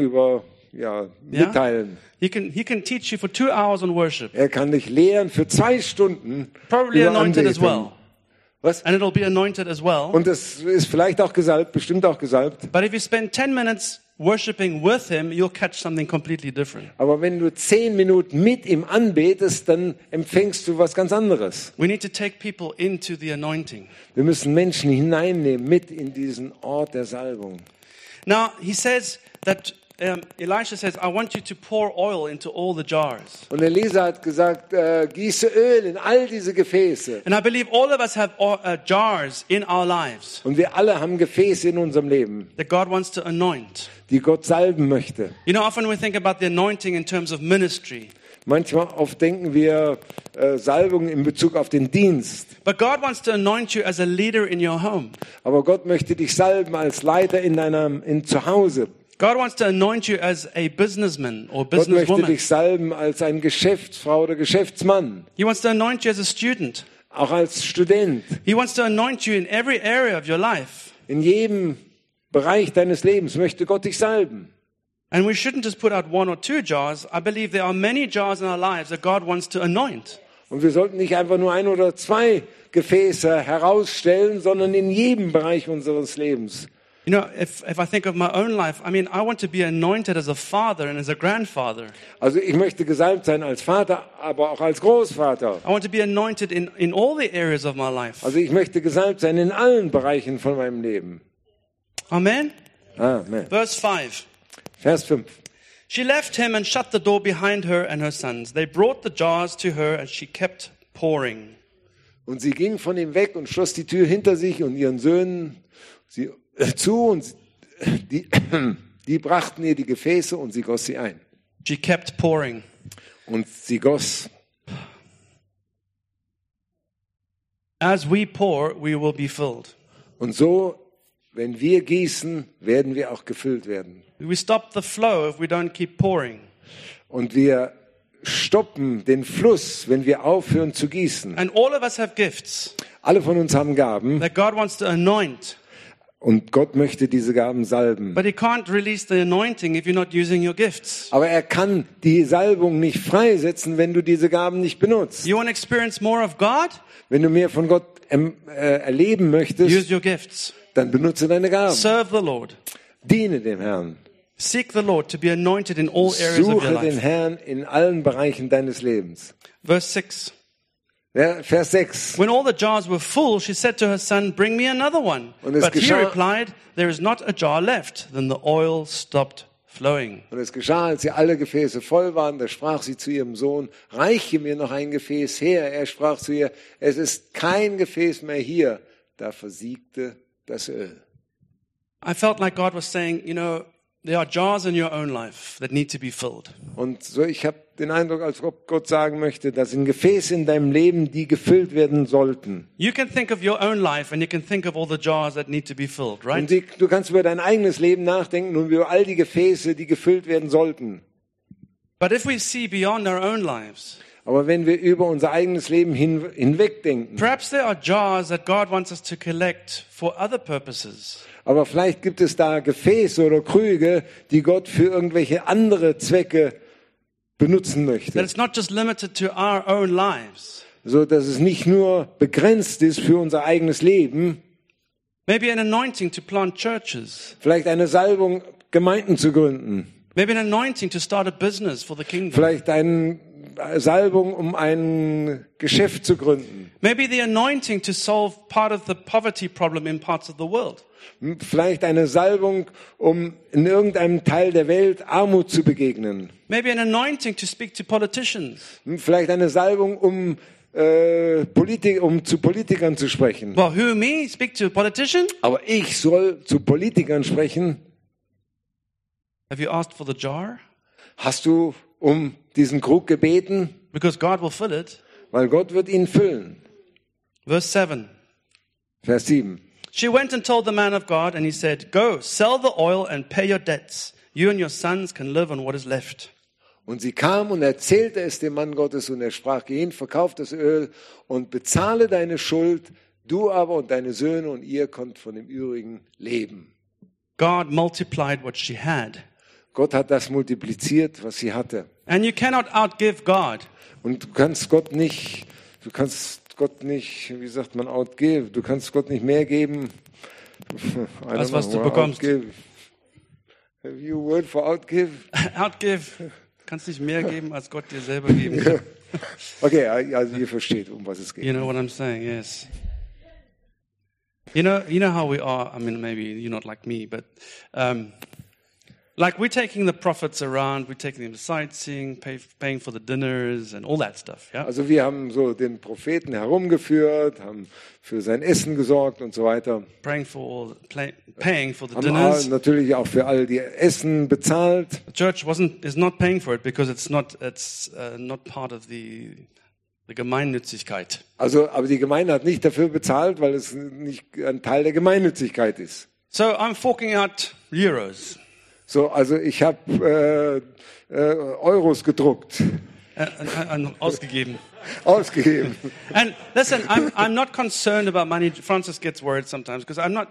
mitteilen. He can teach you for 2 hours on worship. Er kann dich lehren für 2 Stunden Probably über anointed Anbetung. as well. Was? And it'll be anointed as well. Und das ist vielleicht auch gesalbt, bestimmt auch gesalbt. But if you spend 10 minutes worshiping with him, you'll catch something completely different. Aber wenn du 10 Minuten mit ihm anbetest, dann empfängst du was ganz anderes. We need to take people into the anointing. Wir müssen Menschen hineinnehmen mit in diesen Ort der Salbung. Now, he says that Elisha says, I want you to pour oil into all the jars. Und Elisa hat gesagt, gieße Öl in all diese Gefäße. And I believe all of us have jars in our lives Und wir alle haben Gefäße in unserem Leben, that God wants to anoint. die Gott salben möchte. You know, often we think about the anointing in terms of ministry. Manchmal oft denken wir Salbung in Bezug auf den Dienst. But God wants to anoint you as a leader in your home. Aber Gott möchte dich salben als Leiter in zu Hause. God wants to anoint you as a businessman or Gott möchte businesswoman. dich salben als ein Geschäftsfrau oder Geschäftsmann. He wants to anoint you as a student. Auch als Student. He wants to anoint you in every area of your life. In jedem Bereich deines Lebens möchte Gott dich salben. And we shouldn't just put out 1 or 2 jars. I believe there are many jars in our lives that God wants to anoint. Und wir sollten nicht einfach nur 1 oder 2 Gefäße herausstellen, sondern in jedem Bereich unseres Lebens You know, if I think of my own life, I mean, I want to be anointed as a father and as a grandfather. Also ich möchte gesalbt sein als Vater, aber auch als Großvater. I want to be anointed in all the areas of my life. Also ich möchte gesalbt sein in allen Bereichen von meinem Leben. Amen? Amen. Verse 5. Vers 5. She left him and shut the door behind her and her sons. They brought the jars to her and she kept pouring. Und sie ging von ihm weg und schloss die Tür hinter sich und ihren Söhnen zu und die brachten ihr die Gefäße und sie goss sie ein. She kept pouring. Und sie goss. As we pour, we will be filled. Und so, wenn wir gießen, werden wir auch gefüllt werden. We stop the flow if we don't keep pouring. Und wir stoppen den Fluss, wenn wir aufhören zu gießen. And all of us have gifts Alle von uns haben Gaben that God wants to anoint. und Gott möchte diese Gaben salben. But he can't release the anointing if you're not using your gifts. Aber er kann die Salbung nicht freisetzen, wenn du diese Gaben nicht benutzt. You want to experience more of God? Wenn du mehr von Gott erleben möchtest, Use your gifts. dann benutze deine Gaben. Serve the Lord. Diene dem Herrn. Seek the Lord to be anointed in all areas of your Suche den life. Herrn in allen Bereichen deines Lebens. Verse 6. Ja, Vers 6. When all the jars were full, she said to her son, "Bring me another one." Und es But he geschah- replied, "There is not a jar left." Then the oil stopped flowing. Und es geschah, als sie alle Gefäße voll waren, da sprach sie zu ihrem Sohn, reiche mir noch ein Gefäß her. Er sprach zu ihr, es ist kein Gefäß mehr hier. Da versiegte das Öl. I felt like God was saying, you know, there are jars in your own life that need to be filled. Und so, ich habe den Eindruck, als ob Gott sagen möchte, das sind Gefäße in deinem Leben, die gefüllt werden sollten. You can think of your own life and you can think of all the jars that need to be filled, Und right? du kannst über dein eigenes Leben nachdenken und über all die Gefäße, die gefüllt werden sollten. But if we see beyond our own lives, Aber wenn wir über unser eigenes Leben hinwegdenken, perhaps there are jars that God wants us to collect for other purposes. aber vielleicht gibt es da Gefäße oder Krüge, die Gott für irgendwelche andere Zwecke benutzen That möchte. it's not just limited to our own lives. So dass es nicht nur begrenzt ist für unser eigenes Leben, Maybe an anointing to plant churches. vielleicht eine Salbung, Gemeinden zu gründen, Maybe an anointing to start a business for the kingdom. vielleicht eine Salbung, um ein Geschäft zu gründen, Maybe the anointing to solve part of the poverty problem in parts of the world. vielleicht eine Salbung, um in irgendeinem Teil der Welt Armut zu begegnen, Maybe an anointing to speak to politicians. vielleicht eine Salbung, um zu Politikern zu sprechen. Well, who, me? Speak to a politician? Aber ich soll zu Politikern sprechen. Have you asked for the jar? Hast du um diesen Krug gebeten? Because God will fill it. Weil Gott wird ihn füllen. Verse 7. Vers 7. She went and told the man of God, and he said, "Go, sell the oil and pay your debts. You and your sons can live on what is left." Und sie kam und erzählte es dem Mann Gottes und er sprach, geh hin, verkauf das Öl und bezahle deine Schuld. Du aber und deine Söhne und ihr konnt von dem Übrigen leben. God multiplied what she had. Gott hat das multipliziert, was sie hatte. And you cannot outgive God. Und du kannst Gott nicht, wie sagt man, outgive, du kannst Gott nicht mehr geben. Als was du bekommst. Outgive. Have you a word for outgive? Outgive. Kannst nicht mehr geben, als Gott dir selber geben kann. Okay, also ihr versteht, um was es geht. You know what I'm saying? Yes. You know how we are. I mean, maybe you're not like me, but like we're taking the prophets around, we're taking them sightseeing, paying for the dinners and all that stuff. Yeah. Also wir haben so den Propheten herumgeführt, haben für sein Essen gesorgt und so weiter. Paying for the Haben dinners. natürlich auch für all die Essen bezahlt. The church is not paying for it because it's not part of the Gemeinnützigkeit. Also, aber die Gemeinde hat nicht dafür bezahlt, weil es nicht ein Teil der Gemeinnützigkeit ist. So I'm forking out euros. So, also ich habe Euros gedruckt, And ausgegeben. ausgegeben. And listen, I'm not concerned about money. Francis gets worried sometimes because I'm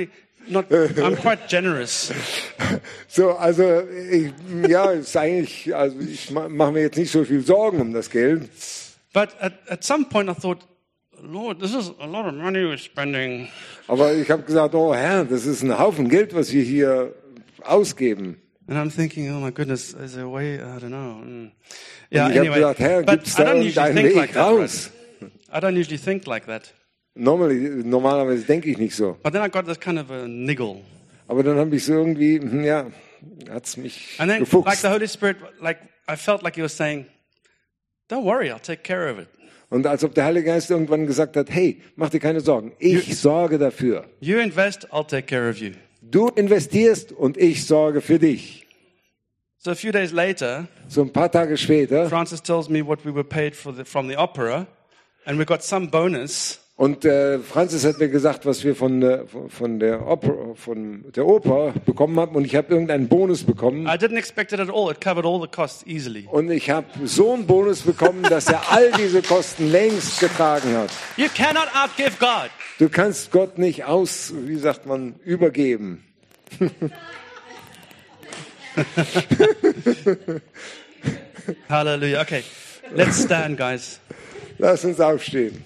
quite generous. So, also ist eigentlich, also ich mache mir jetzt nicht so viel Sorgen um das Geld. But at some point I thought, Lord, this is a lot of money we're spending. Aber ich habe gesagt, oh Herr, das ist ein Haufen Geld, was wir hier ausgeben. And I'm thinking, oh my goodness, is there a way? I don't know. Yeah, Und ich habe anyway. gesagt, Herr, But gibt's I da don't usually irgendeinen think Weg like that. raus? Right? I don't usually think like that. Normalerweise denke ich nicht so. But then I got this kind of a niggle. Aber dann habe ich so irgendwie, hat's mich And then, like gefuchst. the Holy Spirit, like I felt like He was saying, don't worry, I'll take care of it. Und als ob der Heilige Geist irgendwann gesagt hat, hey, mach dir keine Sorgen, ich sorge dafür. You invest, I'll take care of you. Du investierst und ich sorge für dich. So a few days later, So ein paar Tage später, Francis tells me what we were paid from the opera, and we got some bonus. und Francis hat mir gesagt, was wir von der Oper bekommen haben, und ich habe irgendeinen Bonus bekommen. I didn't expect it at all. It covered all the costs easily. Und ich habe so einen Bonus bekommen, dass er all diese Kosten längst getragen hat. You cannot outgive God. Du kannst Gott nicht übergeben. Hallelujah. Okay, let's stand, guys. Lass uns aufstehen.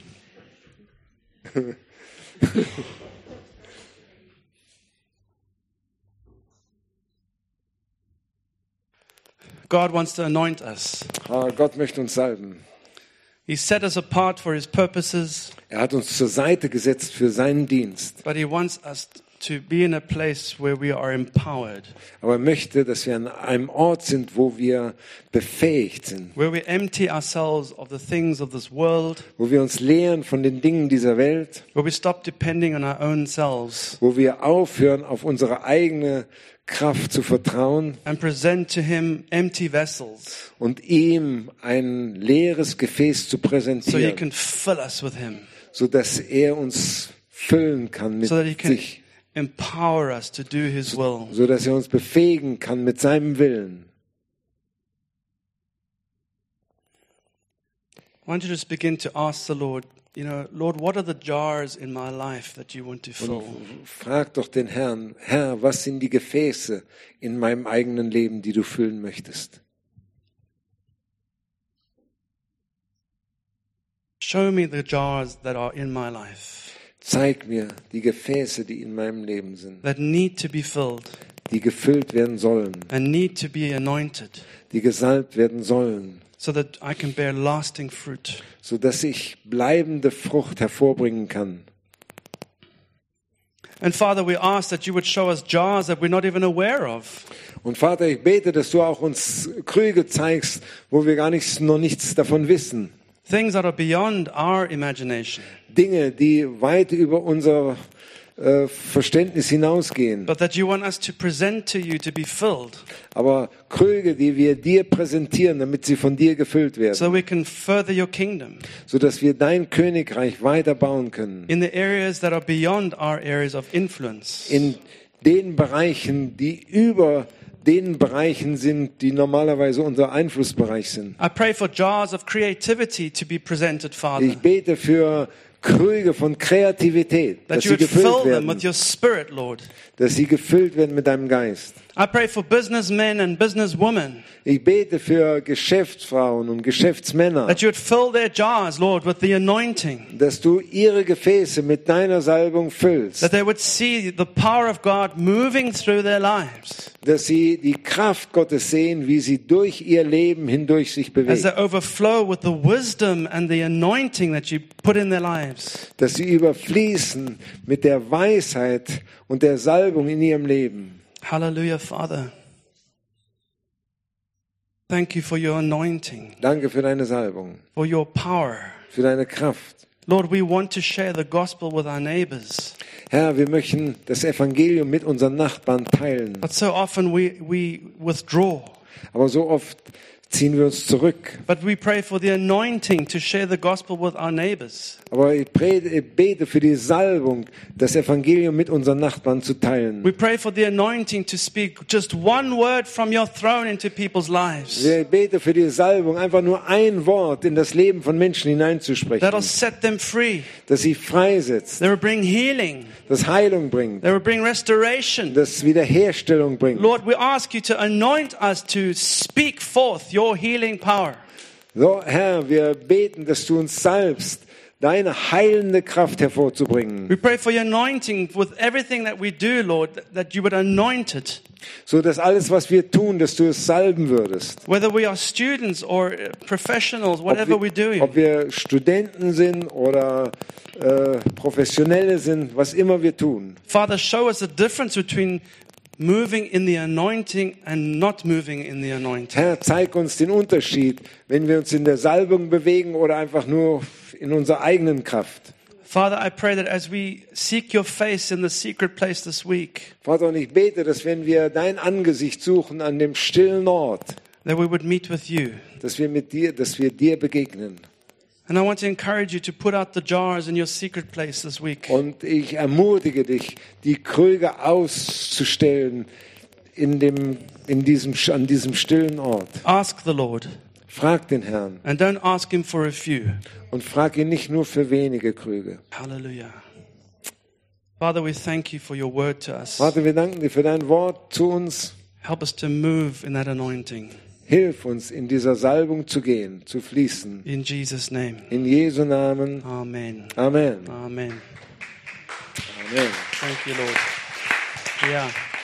God wants to anoint us. Gott möchte uns salben. He set us apart for His purposes, Er hat uns zur Seite gesetzt für seinen Dienst. but He wants us to be in a place where we are empowered, Aber er möchte, dass wir an einem Ort sind, wo wir befähigt sind, where we empty ourselves of the things of this world, wo wir uns lehren von den Dingen dieser Welt, where we stop depending on our own selves wo wir aufhören, auf unsere eigene Kraft zu vertrauen and present to Him empty vessels und ihm ein leeres Gefäß zu so He präsentieren, can fill us with Him, sodass er uns füllen kann mit so that He can sich, empower us to do His will. sodass er uns befähigen kann mit seinem Willen. Why don't you just begin to ask the Lord, Lord, what are the jars in my life that you want to fill? Frag doch den Herrn, Herr, was sind die Gefäße in meinem eigenen Leben, die du füllen möchtest? Show me the jars that are in my life Zeig mir die Gefäße, die in meinem Leben sind, that need to be filled die gefüllt werden sollen, and need to be anointed die gesalbt werden sollen, so that I can bear lasting fruit. sodass ich bleibende Frucht hervorbringen kann. And Father, we ask that you would show us jars that we're not even aware of. Und Vater, ich bete, dass du auch uns Krüge zeigst, wo wir noch nichts davon wissen. Things that are beyond our imagination, Dinge, die weit über unser Verständnis hinausgehen. but that you want us to present to you to be filled Aber Krüge, die wir dir präsentieren, damit sie von dir gefüllt werden, so we can further your kingdom sodass wir dein Königreich weiter bauen können. in the areas that are beyond our areas of influence. In den Bereichen, die über den Bereichen sind, die normalerweise unser Einflussbereich sind. I pray for jars of creativity to be presented, Father, Ich bete für Krüge von Kreativität, that dass you sie would gefüllt fill them werden, with your Spirit, Lord. dass sie gefüllt werden mit deinem Geist. I pray for businessmen and businesswomen, Ich bete für Geschäftsfrauen und Geschäftsmänner, that you would fill their jars, Lord, with the anointing, dass du ihre Gefäße mit deiner Salbung füllst, that they would see the power of God moving through their lives dass sie die Kraft Gottes sehen, wie sie durch ihr Leben hindurch sich as bewegt, they overflow with the wisdom and the anointing that you put in their lives. dass sie überfließen mit der Weisheit und der Salbung in ihrem Leben. Hallelujah, Father. Thank you for your anointing, Danke für deine Salbung, for your power. für deine Kraft. Lord, we want to share the gospel with our neighbors, Herr, wir möchten das Evangelium mit unseren Nachbarn teilen, but so often we withdraw. aber so oft ziehen wir uns zurück. But we pray for the anointing to share the gospel with our neighbors. Aber ich bete für die Salbung, das Evangelium mit unseren Nachbarn zu teilen. We pray for the anointing to speak just one word from your throne into people's lives. Ich bete für die Salbung, einfach nur ein Wort in das Leben von Menschen hineinzusprechen, That'll set them free. das sie freisetzt, That will bring healing. das Heilung bringt, That will bring restoration. das Wiederherstellung bringt. Lord, we ask you to anoint us to speak forth your healing power. So, Herr, wir beten, dass du uns salbst, deine heilende Kraft hervorzubringen, We pray for your anointing with everything that we do, Lord, that you would anoint it. so dass alles, was wir tun, dass du es salben würdest. Whether we are students or professionals, whatever we're doing. Ob wir Studenten sind oder Professionelle sind, was immer wir tun. Father, show us the difference between moving in the anointing and not moving in the anointing. Herr, zeig uns den Unterschied, wenn wir uns in der Salbung bewegen oder einfach nur in unserer eigenen Kraft. Father, I pray that as we seek your face in the secret place this week, Vater, und ich bete, dass wenn wir dein Angesicht suchen an dem stillen Ort, that we would meet with you. dass wir dir begegnen. And I want to encourage you to put out the jars in your secret place this week. Und ich ermutige dich, die Krüge auszustellen an diesem stillen Ort. Ask the Lord, Frag den Herrn and don't ask him for a few. und frag ihn nicht nur für wenige Krüge. Hallelujah. Father, we thank you for your word to us. Vater, wir danken dir für dein Wort zu uns. Help us to move in that anointing. Hilf uns, in dieser Salbung zu gehen, zu fließen. In Jesus' name. In Jesu Namen. Amen. Amen. Amen. Amen. Thank you, Lord. Yeah.